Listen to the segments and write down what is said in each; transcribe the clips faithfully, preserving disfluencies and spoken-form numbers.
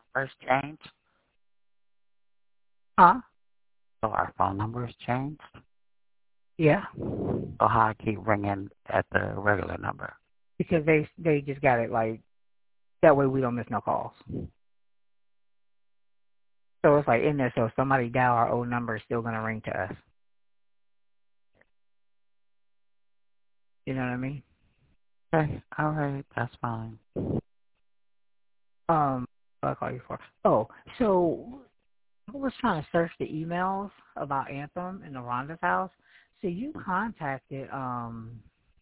numbers changed? Huh? So our phone numbers changed? Yeah. So how I keep ringing at the regular number? Because they they just got it like that way we don't miss no calls. So it's like in there. So if somebody dial our old number, it's still gonna ring to us. You know what I mean? Okay, all right, that's fine. Um, what I call you for? Oh, so I was trying to search the emails about Anthem in the Rhonda's house. So you contacted um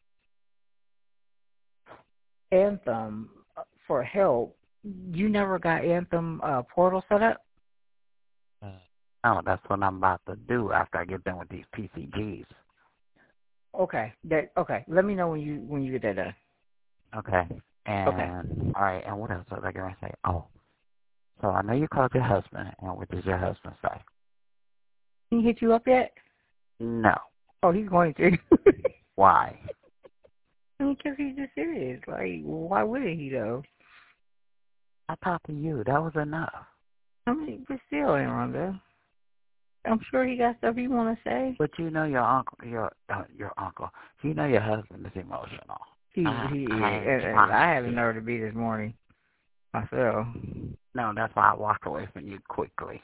Anthem for help. You never got Anthem uh, portal set up? No, that's what I'm about to do after I get done with these P C Gs. Okay. That okay. Let me know when you when you get that done. Okay. Okay. And all right, and what else was I gonna say? Oh, so I know you called your husband, and what does your husband say? He hit you up yet? No. Oh, he's going to. Why? Because he just is. Like, why wouldn't he though? I talked to you. That was enough. I mean, but still, Rhonda. I'm sure he got stuff he want to say. But you know your uncle, your uh, your uncle. You know your husband is emotional. He I, he I is. ain't And, and trying I to had the see. nerve to be this morning myself. No, that's why I walked away from you quickly.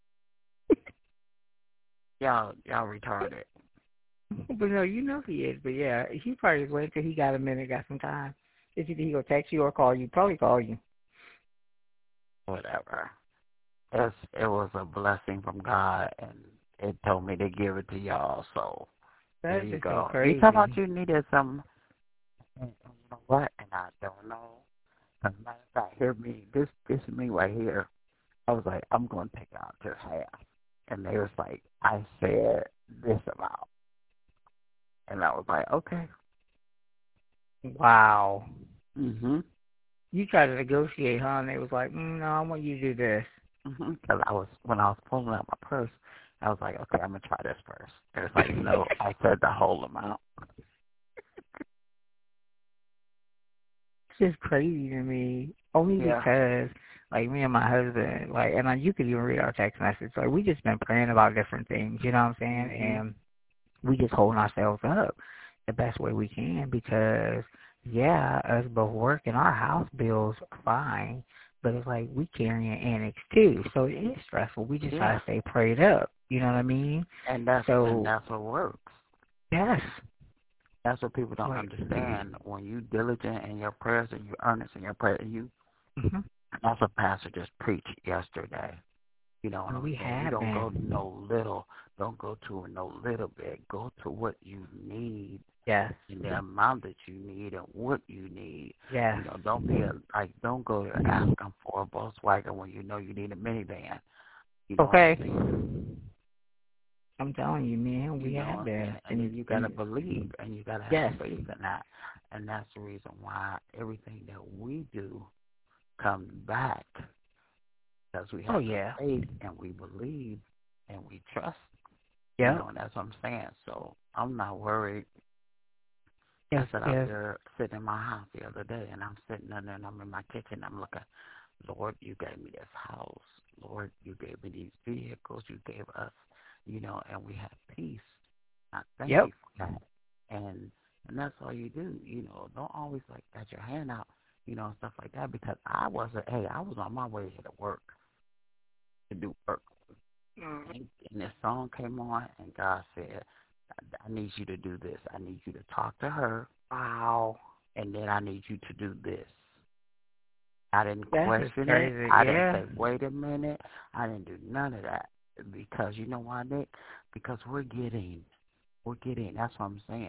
Y'all, y'all retarded. But no, you know he is. But yeah, he probably just wait till he got a minute, got some time. If either he gonna text you or call you, probably call you. Whatever. It's, it was a blessing from God, and it told me to give it to y'all. So there That's you just so go. You crazy. talk about you needed some, and and you know what? And I don't know. As a matter of fact, hear me. This this is me right here. I was like, I'm gonna take out just half, and they was like, I said this amount, and I was like, okay. Wow. Mhm. You tried to negotiate, huh? And they was like, mm, no, I want you to do this. Mhm. Because I was when I was pulling out my purse, I was like, okay, I'm gonna try this first. And it's like, no, I said the whole amount. It's just crazy to me. Only Yeah. because, like, me and my husband, like, and uh, you could even read our text message. Like, we just been praying about different things. You know what I'm saying? Mhm. And we just holding ourselves up the best way we can because, yeah, us both work and our house bills are fine, but it's like we carrying annex too, so it is stressful. We just try Yeah. to stay prayed up. You know what I mean? And that's and So that's what works. yes, That's what people don't like, understand. When you diligent in your prayers and you earnest in your prayer, you hmm that's what Pastor just preached yesterday. You know what and I'm we saying? You have don't go been. no little. Don't go to no little bit. Go to what you need Yes, and the amount that you need and what you need. yes. You know, don't be a like. Don't go to asking for a Volkswagen when you know you need a minivan. You know what I'm Okay, saying? I'm telling you, man, You we have know, been, and, and and then you gotta and believe and you gotta have yes, faith in that. And that's the reason why everything that we do comes back because we oh have the yeah, faith and we believe and we trust. You yep, know, and that's what I'm saying. So I'm not worried. I yes, sat out yes, there sitting in my house the other day and I'm sitting in there and I'm in my kitchen. I'm looking, Lord, you gave me this house. Lord, you gave me these vehicles. You gave us, you know, and we have peace. I thank yep. you for that. And and that's all you do. You know, don't always like got your hand out, you know, and stuff like that. Because I wasn't. Hey, I was on my way to work to do work, Mm. and, and this song came on, and God said, I, I need you to do this. I need you to talk to her, Wow, and then I need you to do this. I didn't that's just question it. crazy. I didn't Yeah. say, wait a minute. I didn't do none of that because you know why, Nick? Because we're getting, we're getting. That's what I'm saying.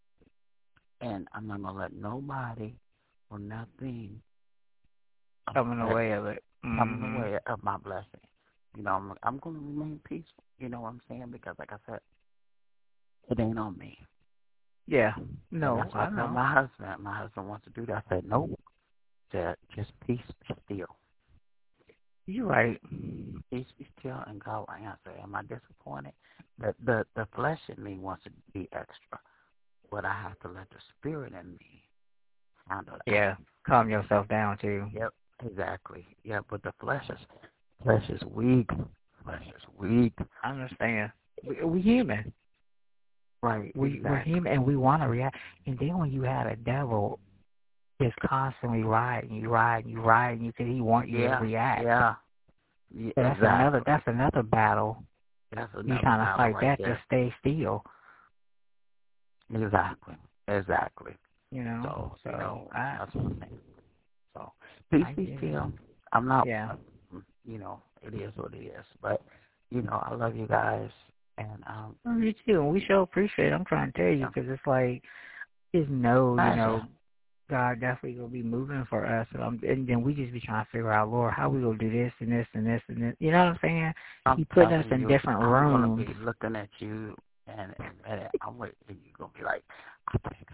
And I'm not gonna let nobody or nothing Come in the affect way of it. come in the Hmm. way of my blessing. You know, I'm I'm gonna remain peaceful. You know what I'm saying? Because like I said, it ain't on me. Yeah. And No, that's what I I tell know. my husband. My husband wants to do that. I said, nope. Said, just peace, be still. You're right. Peace, be still, and God will answer. Am I disappointed? The the the flesh in me wants to be extra, but I have to let the spirit in me handle that. Yeah. Calm yourself down too. Yep. Exactly. Yeah, but the flesh is flesh is weak. Flesh is weak. I understand. We, we human. Right. We we're Exactly. human, and we want to react. And then when you have a devil just constantly riding you, riding you, riding you, because he want you to Yeah. react. Yeah. Yeah. So that's another Exactly. that's another battle. That's You another trying to battle fight right that to there. stay still. Exactly. Exactly. You know. So you know So I that's what I'm saying. So peace I be get it. still. I'm not. Yeah. uh, You know, it is what it is. But you know, I love you guys, and um, Well, you too, and we sure appreciate it. I'm trying to tell you yeah. because it's like, just know, you Pleasure. know, God definitely gonna be moving for us, and, um, and then we just be trying to figure out, Lord, how we gonna do this and this and this and this. You know what I'm saying? I'm He putting us telling in you, different I'm gonna rooms. be looking at you, and in a minute, I'm waiting. You're gonna be like, I think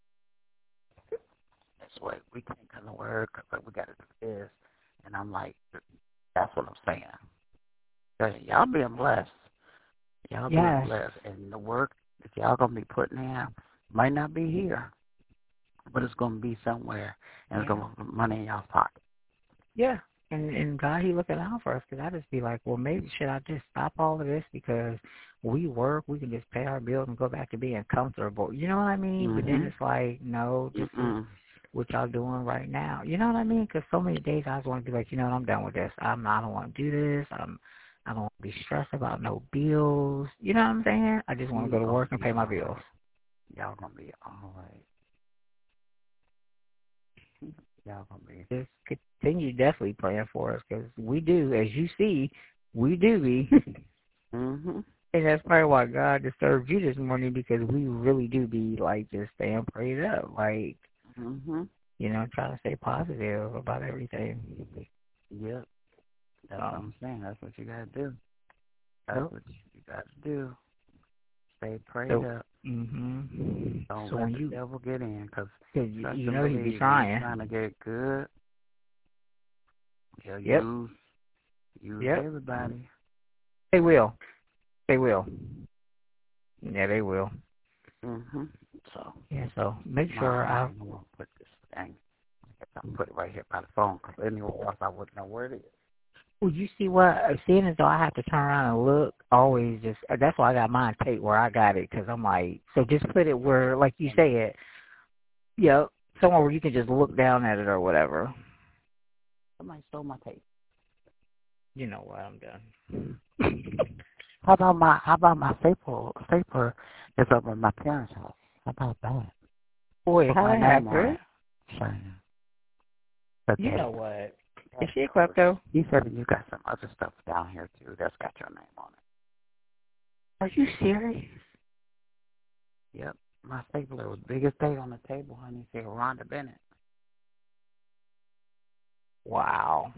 this way. We can't come to work, but we gotta do this. And I'm like, that's what I'm saying. Hey, y'all being blessed. Y'all being Yes. blessed, and the work that y'all gonna be putting in might not be here, but it's gonna be somewhere, and it's Yeah. gonna put money in y'all's pocket. Yeah. And and God, He looking out for us because I just be like, well, maybe should I just stop all of this because we work, we can just pay our bills and go back to being comfortable. You know what I mean? But then Mhm. it's like, no, this is Mm-mm. what y'all doing right now. You know what I mean? Because so many days I just want to be like, you know what, I'm done with this. I'm I don't want to do this. I'm I don't want to be stressed about no bills. You know what I'm saying? I just want to You go to gonna work and be pay my all bills. right. Y'all gonna be all right. Y'all gonna be. Just continue definitely praying for us because we do, as you see, we do be. Mhm. And that's probably why God disturbed you this morning because we really do be like just staying prayed up, like, Mhm. you know, trying to stay positive about everything. Yep. That's what So, I'm saying. That's what you gotta do. That's so, what you gotta do. Stay prayed so, up. mhm. Don't So let when the you, devil get in, cause cause you, trust you and know he be believe when you're trying. trying to get good, he'll Yep, use use yep. everybody. They will. They will. Yeah, they will. Mhm. So, Yeah. So make my, sure I. I'm gonna put this thing. I'll put it right here by the phone, cause anywhere else I wouldn't know where it is. Well, you see what? Seeing as though I have to turn around and look, always just. That's why I got mine taped where I got it, cause I'm like, so just put it where, like you said, yep, somewhere where you can just look down at it or whatever. Somebody stole my tape. You know what? I'm done. How about my how about my staple stapler is over at my parents' house? How about that? Boy, Put how my that name on happen? it. Saying the You know tape. what? Is That's she a good. klepto? He said you got some other stuff down here too that's got your name on Are you serious? it. Yep. My stapler was biggest thing on the table, honey. Said Rhonda Bennett. Wow.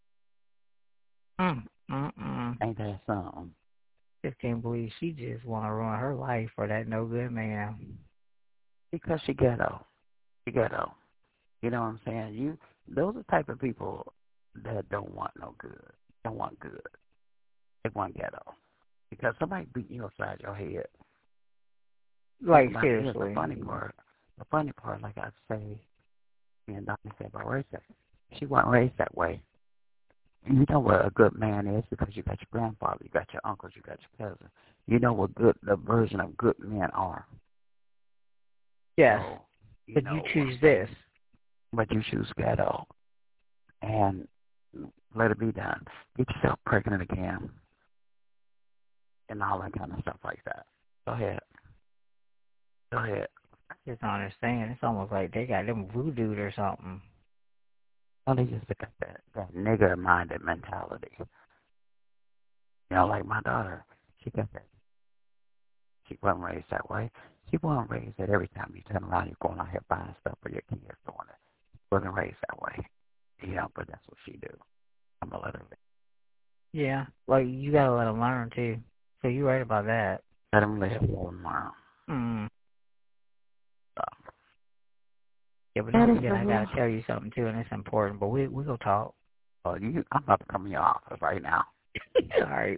Mm, mm, mm. Ain't that something? Just can't believe she just want to ruin her life for that no good man. Because she ghetto. She ghetto. You know what I'm saying? You those are the type of people that don't want no good. Don't want good. They want ghetto. Because somebody beat you upside your head. Think Like about this, the seriously. funny part. The funny part, like I say, me and Donnie said about race, she wasn't raised that way. You know what a good man is because you got your grandfather, you got your uncles, you got your cousins. You know what good the version of good men are. Yes, So, you but you know what I'm choose saying. this. But you choose ghetto and let it be done. Get yourself pregnant again and all that kind of stuff like that. Go ahead. Go ahead. I just don't understand. It's almost like they got them voodooed or something. Well, they just got that, that nigger-minded mentality. You know, like my daughter, she got that. She wasn't raised that way. She wasn't raised that every time you turn around, you're going out here buying stuff for your kids doing it. She wasn't raised that way. You know, but that's what she do. I'm going to let her live. Yeah, like you gotta let them learn too. So you're right about that. Let them live, let them learn. Mm. So, Yeah, but that don't is forget the I gotta rule. tell you something too, and it's important. But we we gonna talk. Oh, you, I'm about to come in your office right now. All right.